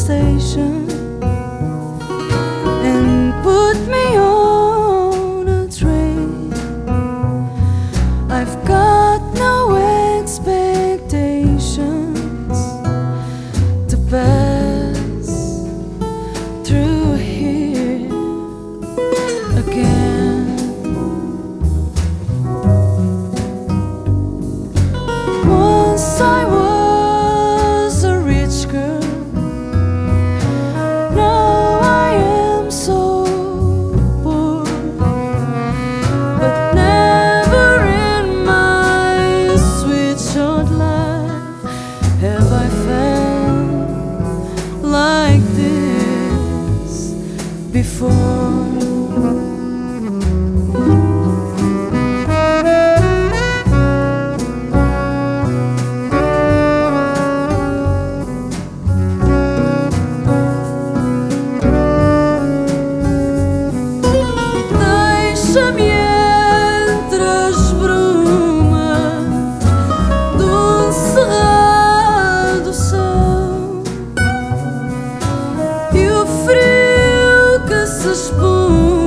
station and put me on a train. I've got no expectations to pass through here again. Once I was a rich girl, now I am so poor. But never in my sweet short life have I felt like this before. Deixa-me entre as brumas de um cerrado céu e o frio que se espuma